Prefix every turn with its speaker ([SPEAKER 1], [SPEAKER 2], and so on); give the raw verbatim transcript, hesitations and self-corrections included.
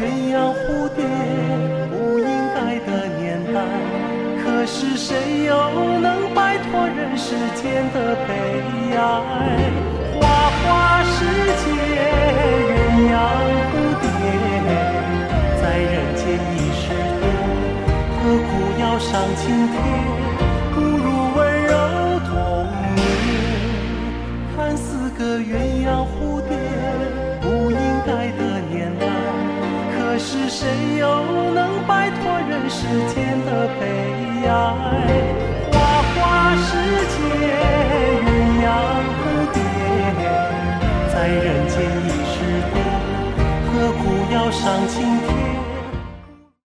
[SPEAKER 1] 鸳鸯蝴蝶不应该的年代，可是谁又能摆脱人世间的悲哀？花花世界鸳鸯蝴蝶，在人间已是多，何苦要上青天？不如温柔童年。看似个鸳鸯蝴蝶不应该的年代，可是谁又能摆脱人世间的悲哀？